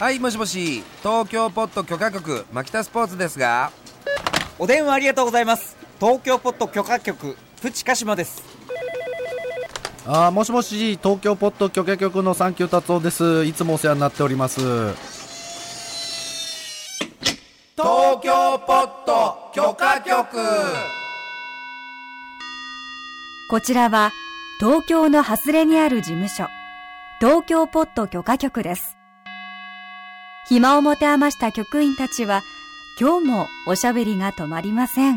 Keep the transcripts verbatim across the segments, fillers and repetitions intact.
はい、もしもし、東京ポット許可局牧田スポーツですが。 お電話ありがとうございます。東京ポット許可局プチカシマです。 あー、もしもし、東京ポット許可局のサンキュー達夫です。いつもお世話になっております。 東京ポット許可局。 こちらは東京の外れにある事務所、東京ポット許可局です。暇を持て余した局員たちは今日もおしゃべりが止まりません。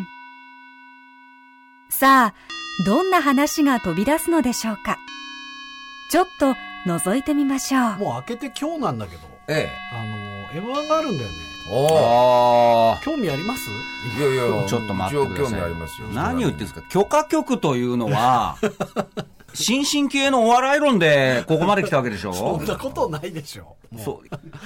さあ、どんな話が飛び出すのでしょうか。ちょっと覗いてみましょう。 もう開けて今日なんだけど、 ええ、 あの エムワン があるんだよね。 おー、 興味あります？ いやいや、 ちょっと待ってください。 興味ありますよ。 何言ってんですか。許可局というのは新進系のお笑い論でここまで来たわけでしょ。 そんなことないでしょ。 そう、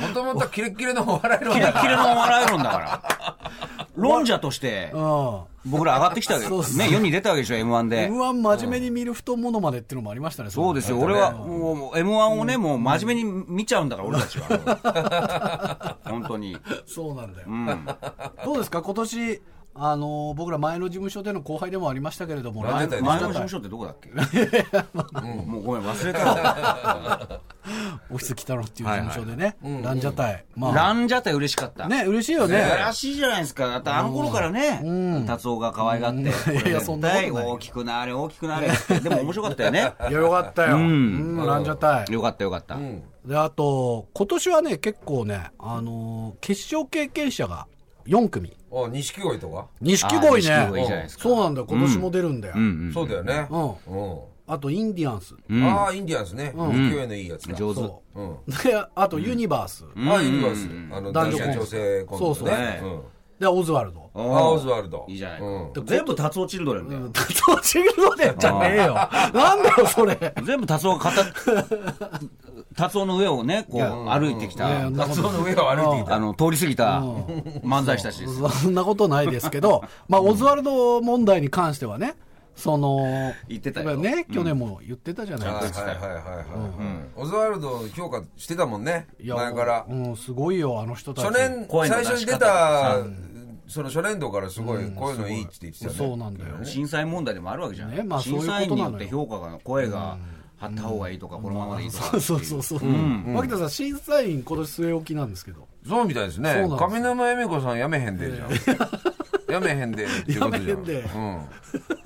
もともとキレッキレのお笑い論キレだからッキレのお笑い論だから論者としてうん僕ら上がってきたわけですね。世に出たわけでしょ エムワン で。 エムワン 真面目に見る太ものまでっていうのもありましたね。 そうですよ。俺はもう エムワン をね、もう真面目に見ちゃうんだから俺たちは本当にそうなんだよ、 うん、 どうですか今年。あのー、僕ら前の事務所での後輩でもありましたけれども、 前前の事務所ってどこだっけもうごめん忘れたわオフィス北野っていう事務所でね、 はいはい、 ランジャタイ、まあ、 ランジャタイ嬉しかったね。嬉しいよね。 らしいじゃないですか。だってあの頃からね、うん、達夫が可愛がって、うん、いやいやそんなことない。 大きくなれ大きくなれでも面白かったよね。 いやよかったよ、うんうん、ランジャタイよかったよかった、うん、 であと今年はね結構ね、あのー、決勝経験者がよん組。 あ、錦鯉とか錦鯉ね。 錦鯉じゃないですか。 そうなんだよ、今年も出るんだよ、 うんうんうん、そうだよね、 うんうん、あとインディアンス、 うん、ああインディアンスね、うん、勢いのいいやつだ。 上手。 うん、であとユニバース、 うん、あユニバース、うん、あの男女女性コンビ、ね、そうそう、ね、うん、 でオズワルド。 あオズワルドいいじゃないか、うん、全部達夫チルドレンだよ。 達夫チルドレンじゃねえよなんだよそれ。 全部達夫が達夫の上をねこう歩いてきた、 達夫の上を歩いてきた、 あの通り過ぎた漫才師たちです。 そんなことないですけどまあオズワルド問題に関してはね、その言ってたよね、去年も言ってたじゃないですか。 はいはいはいはい、オズワルド評価してたもんね、前から。 うん、すごいよあの人たち。 初年最初に出たその初年度からすごいこういうのいいって言ってたよね。 そうなんだよ。 震災問題でもあるわけじゃない、ね、まあ、審査員によって評価が声が張った方がいいとか、このままでいいとか。 そうそうそう。牧田さん審査員今年据え置きなんですけど。 そうみたいですね。上沼恵美子さんやめへんでじゃん。やめへんでっていうことじゃん。やめへんで。うん。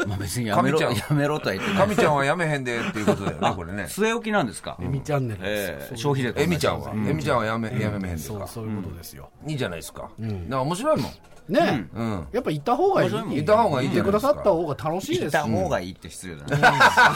まあ別にやめろやめろとは言ってない。 上ちゃんはやめへんでっていうことだよねこれね。 据え置きなんですか。 エミチャンネル。 ええ。消費税。 エミちゃんはエミちゃんはやめやめへんですか。 そういうことですよ。 いいじゃないですか。なんか面白いもん。 ね、うん、やっぱいた方がいい。 いた方がいい。いてくださった方が楽しいです。 いた方がいいって失礼だね。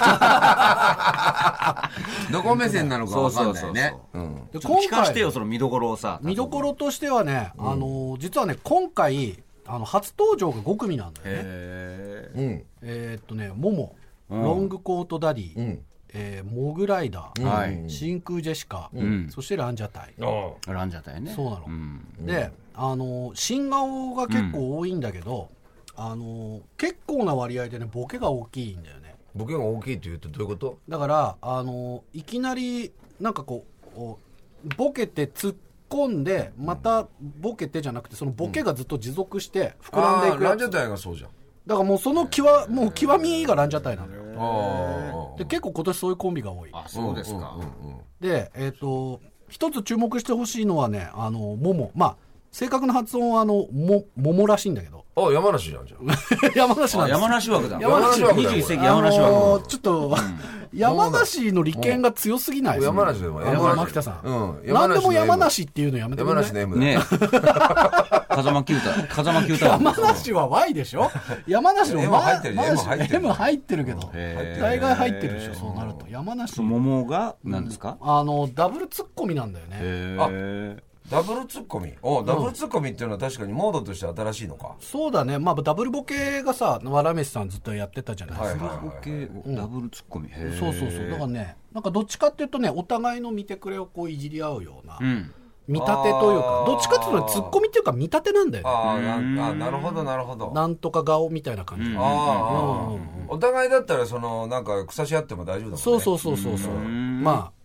どこ目線なのか分かんないね。 聞かしてよその見どころをさ。 見どころとしてはね、あの実はね今回あの初登場がご組なんだよね。えー、っとねモモ、ロングコートダディ、えー、モグライダー、真空ジェシカ、そしてランジャタイ。 ランジャタイね。 そうなの。であの新顔が結構多いんだけど、うん、あの結構な割合でねボケが大きいんだよね。 ボケが大きいって言うとどういうこと？ だからあのいきなりなんかこうボケて突っ込んでまたボケてじゃなくてそのボケがずっと持続して膨らんでいくやつ、うん、 ランジャタイがそうじゃん。 だからもうその極もう極みがランジャタイなのよ。で結構今年そういうコンビが多い。 あ、そうですか。 でえっ、ー、と一つ注目してほしいのはねあのモモ、まあ正確な発音はあのも桃らしいんだけど。 あ、山梨なんじゃん。 山梨なんです。 山梨枠だ。 山梨枠だ。にじゅういっ世紀山梨枠。 あのー、ちょっと、うん、山梨の利権が強すぎないですか、 山梨でも山梨。牧田さん。うん。何でも山梨っていうのやめてください。 山梨の M ね。風間九太。風間九太。 山梨は Y でしょ。山梨の M 入ってる。M 入ってる。 M 入ってるけど。大概入ってるでしょ。そうなると山梨。 桃が何ですか？ あのダブルツッコミなんだよね。 へあ。ダブルツッコミ。おダブルツッコミっていうのは確かにモードとして新しいのか。 そうだね。まあダブルボケがさ、わらめしさんずっとやってたじゃないですか。 ダブルボケ、ダブルツッコミ。 そうそうそう。だからね、なんかどっちかっていうとね、お互いの見てくれをこういじり合うような、うん、見立てというか、どっちかっていうとツッコミっていうか見立てなんだよね。 ああ、なるほどなるほど。 なんとか顔みたいな感じ。ああ、お互いだったらそのなんか草し合っても大丈夫だもんね。 そうそうそうそうそう。まあ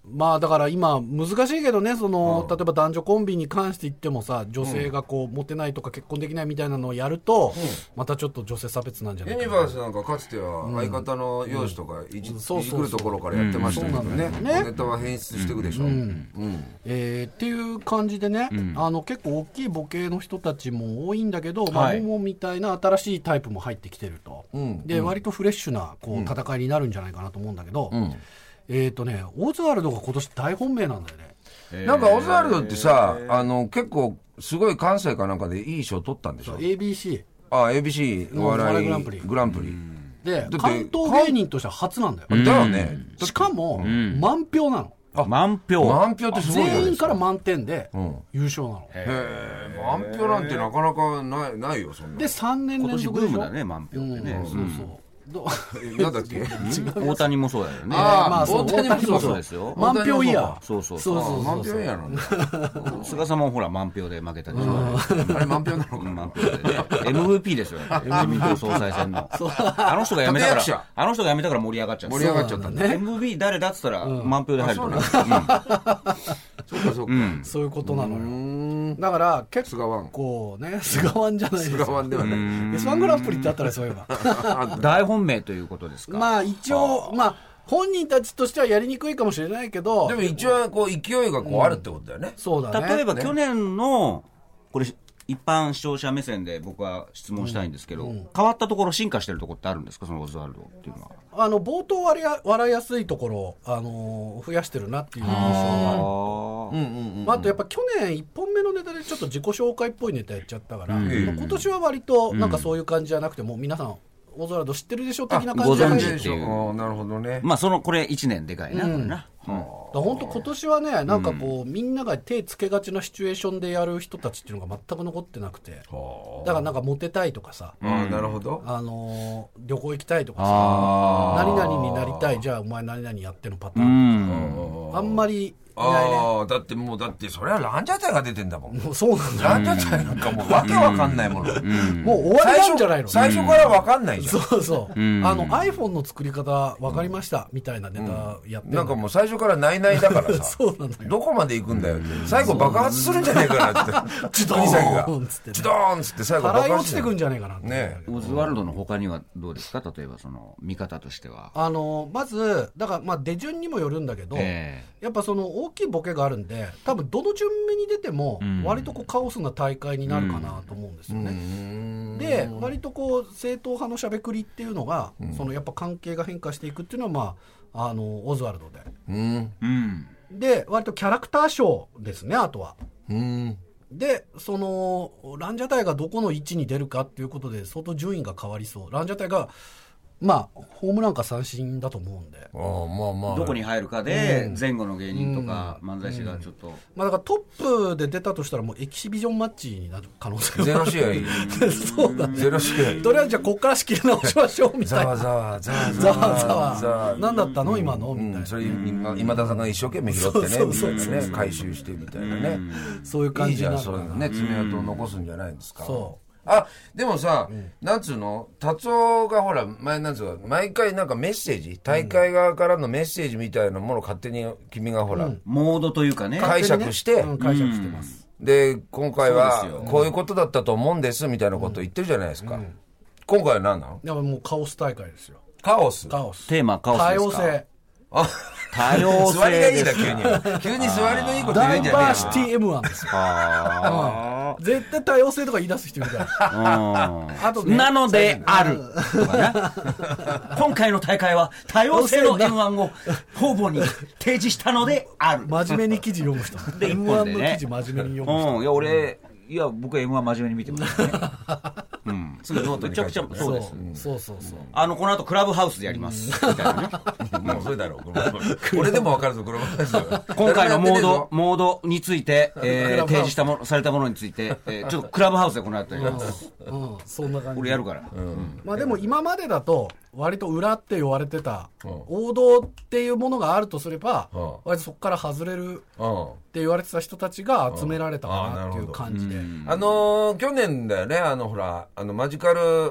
まあだから今難しいけどね、その、うん、例えば男女コンビに関して言ってもさ、女性がこうモテないとか結婚できないみたいなのをやると、うん、またちょっと女性差別なんじゃないかな。 ユニバースなんかかつては相方の容姿とかいじくるところからやってましたけどね、うん、ね、ネタは変質していくでしょ、うんうんえー、っていう感じでね、うん、あの結構大きいボケの人たちも多いんだけど、まあ、はい、モモみたいな新しいタイプも入ってきてると、うん、で、うん、割とフレッシュなこう戦いになるんじゃないかなと思うんだけど、うん、えっ、ー、とね、オズワルドが今年大本命なんだよね。 えー、なんかオズワルドってさ、あの結構すごい関西かなんかでいい賞取ったんでしょ。 エービーシー。 ああ エービーシー お笑いグランプリグランプリで関東芸人としては初なんだよ。 だよね。 しかも、うん、満票なの。 あ、満票満票ってすごいじゃないですか。 全員から満点で優勝なの。 へえ、満票なんてなかなかない、ないよそんな。 でさんねん連続でしょ。 今年ブームだね、満票ってね、うん、 そうそう、 なんだっけ大谷もそうだよね。 ああ、まあそう、 大谷もそうですよ。 満票イヤー。 そうそうそう。 満票イヤーなんだ。 菅さんもほら満票で負けたでしょ。 あれ満票なのか。 満票でね。エムブイピー ですよ。自民党総裁選の。あの人が辞めたから、あの人が辞めたから盛り上がっちゃった。 盛り上がっちゃったね。 エムブイピー 誰だっつったら満票で入ると思う。 そうかそうか。 そういうことなのよ。だから結構ね、菅ワンじゃないですか。 菅ワンではない。 エスワン グランプリってあったらそういえば。 大本命ということですか。 まあ一応、まあ本人たちとしてはやりにくいかもしれないけど、 でも一応こう勢いがこうあるってことだよね。 そうだね。 例えば去年のこれ一般視聴者目線で僕は質問したいんですけど、変わったところ進化してるところってあるんですか、そのオズワルドっていうのは。 あの冒頭笑いや笑いやすいところを、あのー、増やしてるなっていう印象がある。あ, あとやっぱ去年いっぽんめのネタでちょっと自己紹介っぽいネタやっちゃったから、うん、今年は割となんかそういう感じじゃなくて、もう皆さんオズワルド知ってるでしょ的な感じじゃないでしょ。 なるほどね。 まあそのこれいちねんでかいな、うん、これな。 本当今年はね、なんかこう、うん、みんなが手つけがちなシチュエーションでやる人たちっていうのが全く残ってなくて、だからなんかモテたいとかさ、 うん、なるほど、 あのー、旅行行きたいとかさ、何々になりたい、じゃあお前何々やってのパターンとか、あんまりああ、だってもうだってそれはランジャタイが出てんだもん。 もうそうなんだ。 ランジャタイなんかもうわけわかんないもの。 もう終わりなんじゃないの。 最初からわかんないじゃん。 そうそう。あの iPhone の作り方わかりましたみたいなネタやってる。 なんかもう最初からないないだからさ。 そうなんだよ。 どこまで行くんだよって。最後爆発するんじゃないかなって。 チドーンっつって。 チドーンっつって最後爆発。 払い落ちてくんじゃないかな。 ね。 オズワルドの他にはどうですか、例えばその見方としては。 あのまずだからまあ出順にもよるんだけど、やっぱその大きいボケがあるんで、多分どの順目に出ても割とこうカオスな大会になるかなと思うんですよね、うん、で割とこう正統派のしゃべくりっていうのが、うん、そのやっぱ関係が変化していくっていうのは、まあ、あのオズワルドで、うんうん、で割とキャラクターショーですね、あとは、うん、でそのランジャタイがどこの位置に出るかっていうことで相当順位が変わりそう。ランジャタイがまあホームランか三振だと思うんで、 あ、まあまあ、 どこに入るかで前後の芸人とか漫才師がちょっと、うんうん、 まあだからトップで出たとしたらもうエキシビジョンマッチになる可能性がゼロ試合そうだね、 ゼロ試合とりあえずじゃあこっから仕切り直しましょうみたいなざわざわざわざわざわ何だったの今の、うん、みたいな、うん、 それ今, 今田さんが一生懸命拾ってね、そうそうそうそうみたいなね、回収してみたいなね、うん、 そういう感じになる。いいじゃん、 そういうのね、爪痕を残すんじゃないんですか。 そうあ、でもさ、うん、なんつうの、達夫がほら前なんつうの、毎回なんかメッセージ、大会側からのメッセージみたいなものを勝手に君がほら、うん、 モードというかね、 解釈して、 ね、うん、解釈してます。 で今回はこういうことだったと思うんですみたいなことを言ってるじゃないですか。うん、今回は何なの？ いやもうカオス大会ですよ。 カオス。 カオス。 テーマカオスですか？ 多様性。 あ、 多様性座りがいいな、急に急に座りのいいこと言うんじゃねえよ。 ダイバーシティ エムワン ですよ。あ、うん、絶対多様性とか言い出す人いるからあと、ね、 なのであるとかね今回の大会は多様性の エムワン を方々に提示したのである。 真面目に記事読む人で エムワン の記事真面目に読む人、 うん、いや俺いや僕は エムワン 真面目に見てますねうん、 すぐノートに書いてめちゃくちゃそうです、 うん、そうそうそう、 あのこの後クラブハウスでやります、うん、みたいなねもうそれだろう俺でも分かるぞクラブハウス今回のモードモードについて、えー、提示したもされたものについて、えー、ちょっとクラブハウスでこの後やります、 うんうん、そんな感じ俺やるから、 うんうん、まあでも今までだと割と裏って言われてた、うん、王道っていうものがあるとすれば、うん、割とそこから外れるって言われてた人たちが集められたかなっていう感じで、 うん、あのー、去年だよね、あのほらあのマジカル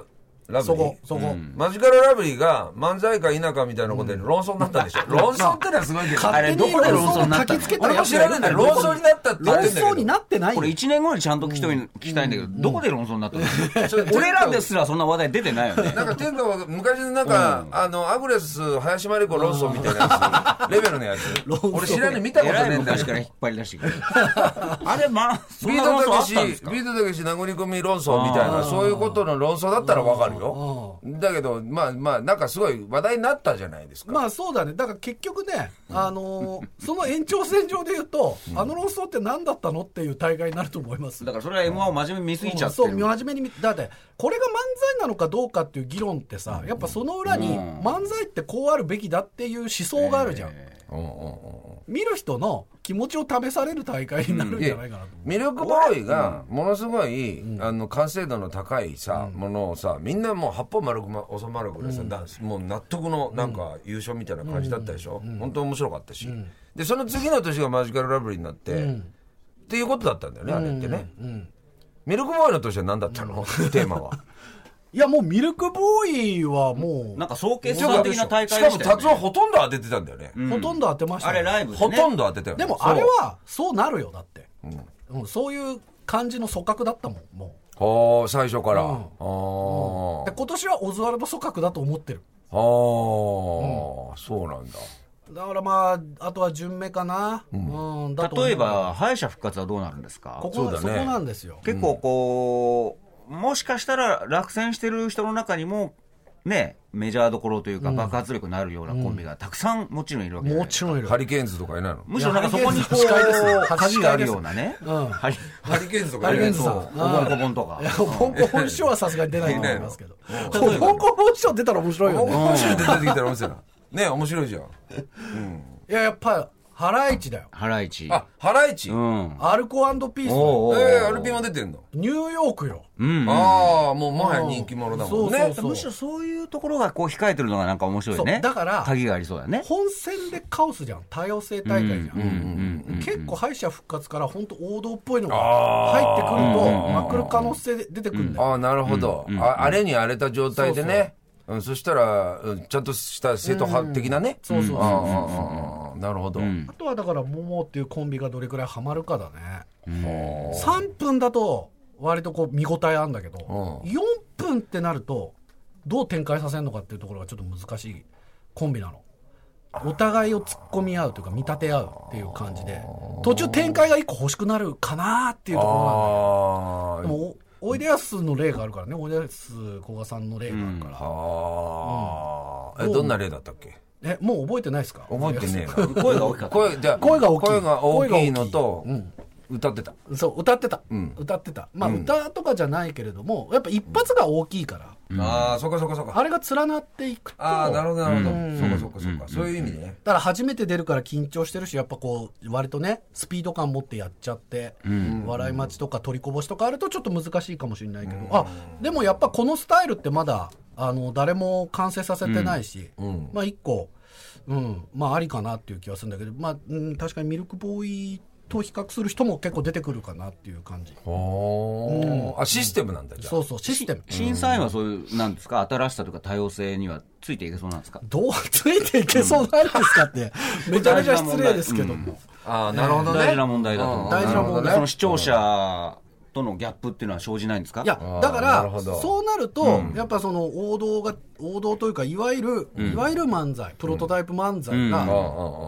ラブリーそこそこ、 マジカルラブリーが漫才か否かみたいなことで論争になったでしょ、論争ってのはすごいけど、 あれどこで論争になったの？ 俺も知らないんだよ、論争になったって言ってんだけど、 論争になってないよ。 これいちねんごにちゃんと聞きと聞きたいんだけど、どこで論争になったの？俺らですらそんな話題出てないよね。 なんか天下は昔のなんか、あのアグレス林真理子論争みたいなやつレベルのやつ俺知らない、見たことねえんだよ。 昔から引っ張り出してくるあれまあそんビーな論争あトたけしったんですか？ ビートたけし殴り込み論争みたいな、そういうことの論争だったらわかるよ。だけどまあまあなんかすごい話題になったじゃないですか。 まあそうだね。だから結局ね、あのー、その延長線上で言うと、うん、あの論争って何だったのっていう大会になると思います。 だからそれは エムワン を真面目に見すぎちゃってる、 うん、そう真面目にだってこれが漫才なのかどうかっていう議論ってさ、やっぱその裏に漫才ってこうあるべきだっていう思想があるじゃん、えーうんうんうん、見る人の気持ちを試される大会になるんじゃないかなと思う、 うん、ミルクボーイがものすごい、うん、あの完成度の高いさ、うん、ものをさ、みんなもう八方丸く収まるぐらいさ、うん、もう納得のなんか優勝みたいな感じだったでしょ、うん、本当面白かったし、うん、でその次の年がマジカルラブリーになって、うん、っていうことだったんだよね、あれってね、うんうん、ミルクボーイの年は何だったの、うん、テーマはいやもうミルクボーイはもうなんか総決算的な大会でしたよね。 しかも達夫ほとんど当ててたんだよね、 うん、ほとんど当てました、ね、 あれライブで、 ね、ほとんど当てたよ、ね、 でもあれはそうなるよだって、うんうん、そういう感じの組閣だったもんもうはあ最初から、うん、あ、うん、 で今年はオズワルド組閣だと思ってる。 ああ、うん、そうなんだ。 だからまああとは順目かな、うんうん、だと例えば敗者復活はどうなるんですか？ ここ、ね、そこなんですよ。 結構こう、うん、もしかしたら落選してる人の中にもねメジャーどころというか爆発力のあるようなコンビがたくさんもちろんいるわけじゃないですか、 もちろんいる。 ハリケーンズとかいないの？ むしろなんかそこにこう鍵があるようなね、うん、ハリハリケーンズとかいないの？ おぼんこぼんとかおぼんこぼん師匠はさすがに出ないと思いますけどおぼんこぼん師匠出たら面白いよね。 おぼんこぼん師匠出てきたら面白いね、面白いじゃん、うん、 いややっぱハライチだよ。 ハライチ。 あ、ハライチ、うん、 アルコ&ピース。 おうおう、えー、アルピーも出てんの？ ニューヨークよ、 うんうん、ああもうもはや人気者だもんね。 そうそうそう、むしろそういうところがこう控えてるのがなんか面白いね。 だから鍵がありそうだね。 本戦でカオスじゃん、多様性大会じゃん、うんうんうんうん、結構敗者復活から本当王道っぽいのが入ってくるとまくる可能性で出てくるんだよ、うん、 ああなるほど、うんうん、あ, あれに荒れた状態でね、そうそう、うん、そしたら、うん、ちゃんとした正統派的なね、 うん、そうそうそうそう、 なるほど、うん、 あとはだからモモっていうコンビがどれくらいハマるかだね、うん、さんぷんだと割とこう見応えあるんだけど、うん、よんぷんってなるとどう展開させるのかっていうところがちょっと難しいコンビなの。お互いを突っ込み合うというか見立て合うっていう感じで途中展開がいっこ欲しくなるかなっていうところなんだよ。でもおいでやすの例があるからね、おいでやすこがさんの例があるから、うん、 あ、うん、えどんな例だったっけ？ えもう覚えてないですか？ 覚えてねえな声が大きかった。 声、じゃあ声が大きい、 声が大きいのと、うん、歌ってた。 そう歌ってた、うん、歌ってた。まあ、うん、歌とかじゃないけれどもやっぱ一発が大きいから、 うん、ああそっかそっかそっか、 あれが連なっていくと、 ああなるほどなるほど、うん、そっかそっかそっか、うん、そういう意味でね。 だから初めて出るから緊張してるし、やっぱこう割とねスピード感持ってやっちゃって、うん、笑い待ちとか取りこぼしとかあるとちょっと難しいかもしれないけど、うん、あでもやっぱこのスタイルってまだあの誰も完成させてないし、うん、まあ一個、うん、まあありかなっていう気はするんだけど、まあ、うん、確かにミルクボーイと比較する人も結構出てくるかなっていう感じ。 うん、あシステムなんだ、じゃあ。 そうそうシステム。 審査員はそういうなんですか、新しさとか多様性にはついていけそうなんですか？ どうついていけそうなんですかって、うん、めちゃめちゃ失礼ですけども、うん、 ああなるほどね、 大事な問題だと思う。 大事な問題、 その視聴者とのギャップっていうのは生じないんですか？ いやだからそうなると、うん、やっぱその王道が王道というかいわゆる、うん、いわゆる漫才プロトタイプ漫才が、うん、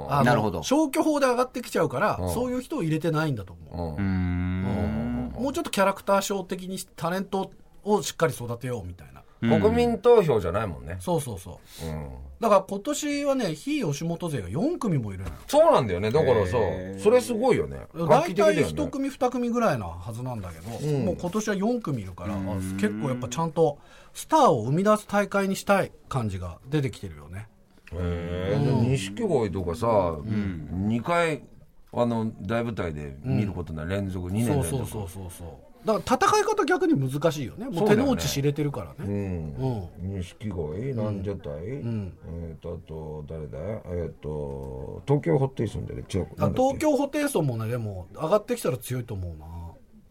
あなるほど消去法で上がってきちゃうから、うん、そういう人を入れてないんだと思う、うん、もうちょっとキャラクターショー的にタレントをしっかり育てようみたいな、 うん、国民投票じゃないもんね。 そうそうそう、うん、だから今年はね非吉本勢がよんくみもいるのよ。 そうなんだよね。だからさそれすごいよね。 大体いち組に組ぐらいなはずなんだけど、うん、もう今年はよんくみいるから、うん、結構やっぱちゃんとスターを生み出す大会にしたい感じが出てきてるよね。 へえ、錦鯉とかさ、うん、にかいあの大舞台で見ることな連続、うん、にねん連続。そうそうそうそうそう。だから戦い方逆に難しいよね。もう手の内知れてるからね。錦鯉、うん、ランジャタイ、うん、えー、とあと誰だ、えー、と東京ホテイソンでね、違う、あ東京ホテイソンもねでも上がってきたら強いと思うな。う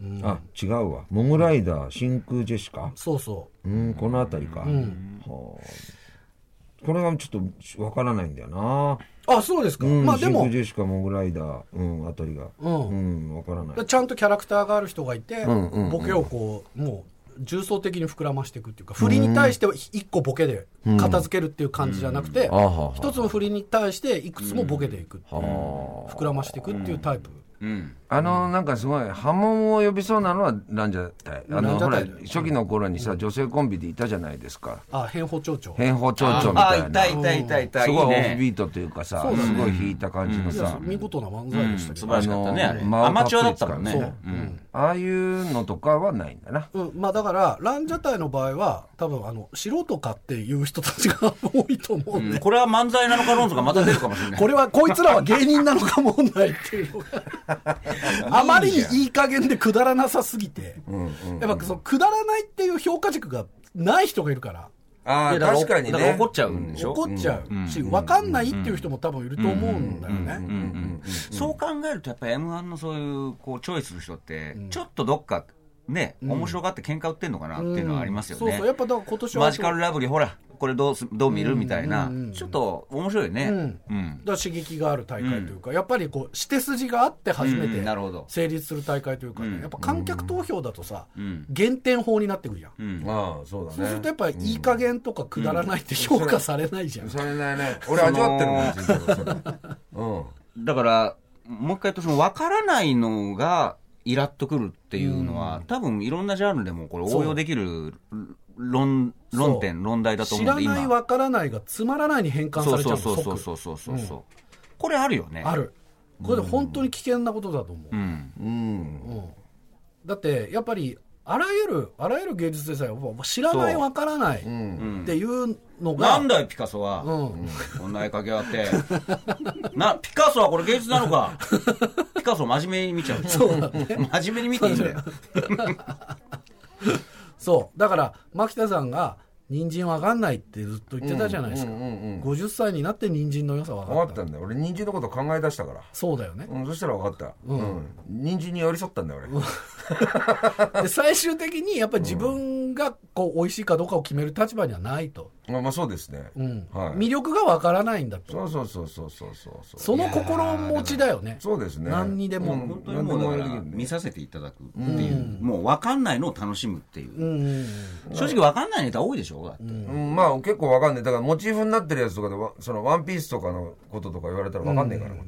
うん、 あ違うわモグライダー真空ジェシカそうそううんこのあたりか、うん、はあ、これがちょっとわからないんだよな。 あそうですか、うん、まあでも真空ジェシカモグライダー、うん、あたりがうん、うん、わからない。 ちゃんとキャラクターがある人がいて、うんうんうん、ボケをこうもう重層的に膨らましていくっていうか、振りに対して一個ボケで片付けるっていう感じじゃなくて、一つの振りに対していくつもボケていくっていう、膨らましていくっていうタイプ。 うん、あのなんかすごい波紋を呼びそうなのはランジャタイ。あのほら初期の頃にさ、うん、女性コンビでいたじゃないですか。 あ変法町長変法町長みたいな。 あいたいたいたいた、 すごいオフビートというかさ、すごい弾いた感じのさ、 見事な漫才でしたけど、 素晴らしかったね。あれアマチュアだったからね。 ああいうのとかはないんだな。 うん、まあだからランジャタイの場合は多分あの素人かっていう人たちが多いと思うんで、 これは漫才なのか論争がまた出るかもしれない。 これはこいつらは芸人なのか問題っていうのがあまりにいい加減でくだらなさすぎて、うんうんうん、やっぱそのくだらないっていう評価軸がない人がいるから、 あ確かにね、 だから怒っちゃうんでしょ、 怒っちゃうし、分かんないっていう人も多分いると思うんだよね。 そう考えるとやっぱり エムワン のそういうこうチョイスする人ってちょっとどっかね、うん、面白がって喧嘩売ってんのかなっていうのはありますよね、 うん、そうそう、やっぱだから今年はマジカルラブリーほらこれどうすどう見るみたいな、うんうん、ちょっと面白いね、うんうん、だから刺激がある大会というか、うん、やっぱりこう指定筋があって初めて成立する大会というかね、うんうん、やっぱ観客投票だとさ、うん、減点法になってくるじゃん、うん、 ああそうだね。 そうするとやっぱりいい加減とかくだらないって評価されないじゃん、 うん、されないね。俺味わってるもん人生それ、 うん、だからもう一回言うとその分からないのがイラっとくるっていうのは、うん、多分いろんなジャンルでもこれ応用できる論論点論題だと思うんで、 知らない分からないがつまらないに変換されちゃう。 そうそうそうそうそうそう、うん、これあるよね。 ある。これで本当に危険なことだと思う、うんうんうん、だってやっぱりあらゆるあらゆる芸術でさえ知らない分からないっていうのが、 なんだよピカソは、うん、こんな絵描きやがってな、ピカソはこれ芸術なのかピカソ真面目に見ちゃう。 そうだね、 真面目に見ていいんだよそうだから牧田さんが人参わかんないってずっと言ってたじゃないですか、うんうんうんうん、ごじゅっさいになって人参の良さ分かった。 分かったんだよ。俺人参のこと考え出したから。 そうだよね、 うん、そしたら分かった、うんうん、人参に寄り添ったんだよ俺で最終的にやっぱり自分がこう美味しいかどうかを決める立場にはないと、 まあ、まあそうですね、うんはい、魅力が分からないんだと。 そうそうそうそうそうそうその心持ちだよね。 そうですね。 何にでも、 うん、本当にもうだから見させていただくっていう、うん、もう分かんないのを楽しむっていう、うん、正直分かんないネタ多いでしょだって、うんまあ結構わかんない。だからモチーフになってるやつとかでそのワンピースとかのこととか言われたらわかんないから、うん、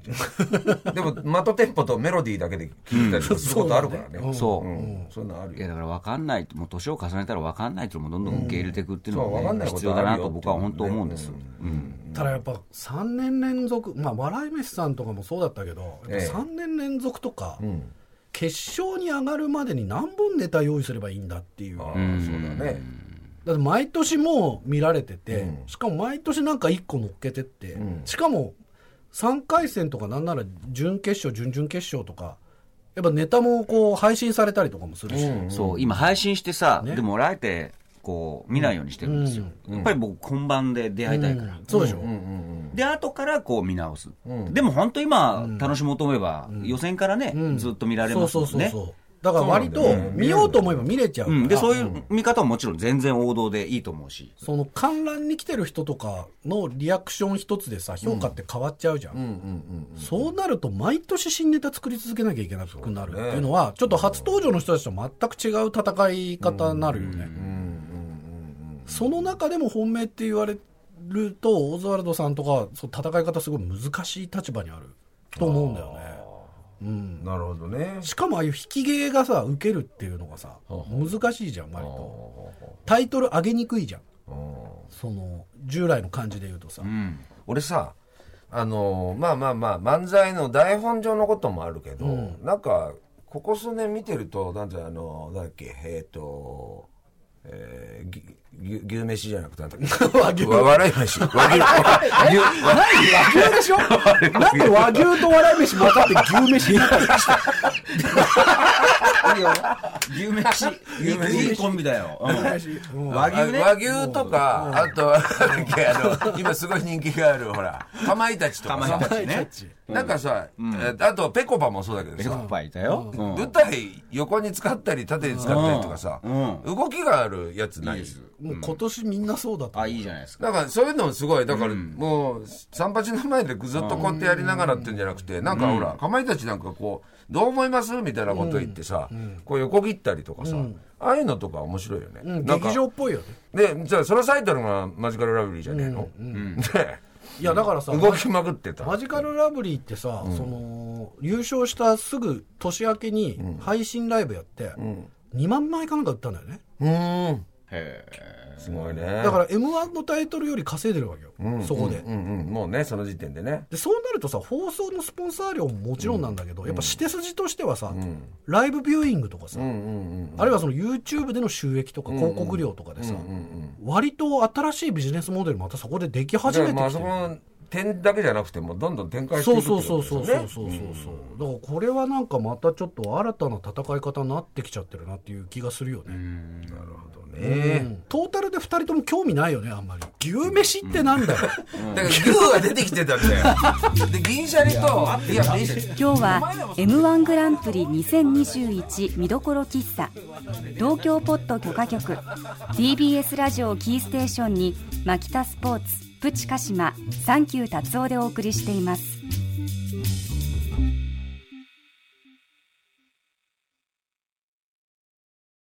でもマトテンポとメロディーだけで聞いたりすることあるからね、うん、 そう、 うん、そういうのあるよ。 いやだからわかんない、もう年を重ねたらわかんないともどんどん受け入れていくっていうのが、ね、うん、必要だなと僕は本当思うんです、うんうん、 ただやっぱさんねん連続、まあ笑い飯さんとかもそうだったけど、やっぱさんねん連続とか、ええ、うん、決勝に上がるまでに何本ネタ用意すればいいんだっていう。 ああ、そうだね。 だって毎年もう見られてて、うん、しかも毎年なんかいっこ乗っけてって、うん、しかもさんかい戦とかなんなら準決勝準々決勝とかやっぱネタもこう配信されたりとかもするし、うんうん、 そう今配信してさ、ね、でもあえてこう見ないようにしてるんですよ、うん、やっぱり僕本番で出会いたいから、うん、 そうでしょ、 うんうんうん、で後からこう見直す、うん、でも本当今楽しもうと思えば、うん、予選からね、うん、ずっと見られますもんね。そうそうそうそう、 だから割と見ようと思えば見れちゃうから、 うん、でそういう見方ももちろん全然王道でいいと思うし、 その観覧に来てる人とかのリアクション一つでさ評価って変わっちゃうじゃん、うんうんうんうん、そうなると毎年新ネタ作り続けなきゃいけなくなるっていうのは、ちょっと初登場の人たちと全く違う戦い方になるよね。その中でも本命って言われるとオズワルドさんとかそう戦い方すごい難しい立場にあると思うんだよね。うん、 なるほどね。 しかもああいう引き芸がさ受けるっていうのがさ難しいじゃん。割とタイトル上げにくいじゃん、その従来の感じで言うとさ、うん、 俺さあのー、まあまあまあ漫才の台本上のこともあるけど、うん、なんかここ数年見てるとなんてあのなんだっけえっ、ー、と、えー、 牛牛飯じゃなくてなんだっけ和牛わ笑い飯和牛和牛和牛でしょなんで和牛と笑い飯混ざって牛飯になったんですかいいよ牛飯牛飯いいコンビだよ、うん、和牛ね和牛とかあとあの今すごい人気があるほらかまいたちとかさかまいたちねなんかさ、うん、あとペコパもそうだけどさペコパいたよ、うん、 舞台横に使ったり縦に使ったりとかさ、うんうん、動きがあるやつないですもう今年みんなそうだと、 あいいじゃないですかだからそういうのもすごいだから、うん、もう三八の前でずっとこうやってやりながらってんじゃなくて、うん、なんかほら、うん、かまいたちなんかこうどう思いますみたいなこと言ってさ、うん、こう横切ったりとかさ、うん、ああいうのとか面白いよね、 うん、劇場っぽいよねでじゃあそのタイトルがマジカルラブリーじゃねえの、うんうん、でいやだからさ動きまくってたマジカルラブリーってさ、うん、その優勝したすぐ年明けに配信ライブやって、うん、にまんまいかなんか売ったんだよねうんへえすごいねだから エムワン のタイトルより稼いでるわけよ、うん、そこで、 うんうんうん、もうねその時点でねでそうなるとさ放送のスポンサー料ももちろんなんだけど、うん、やっぱ指定筋としてはさ、うん、ライブビューイングとかさ、うんうんうんうん、あるいはその YouTube での収益とか広告料とかでさ、うんうんうん、割と新しいビジネスモデルまたそこででき始めてきてる、まあそこの点だけじゃなくてもどんどん展開していくってことですよね。 そうそうそうそうそうそう、うん、だからこれはなんかまたちょっと新たな戦い方になってきちゃってるなっていう気がするよね。うん、 なるほどね、うん、 トータルでふたりとも興味ないよねあんまり。牛飯ってなんだよ、 うん、だから牛が出てきてたんだよで銀シャリといや今日は エムワン グランプリにせんにじゅういち見どころ喫茶東京ポッド許可局 ティービーエス ラジオキーステーションにマキタスポーツプチカシマサンキュー達夫でお送りしています。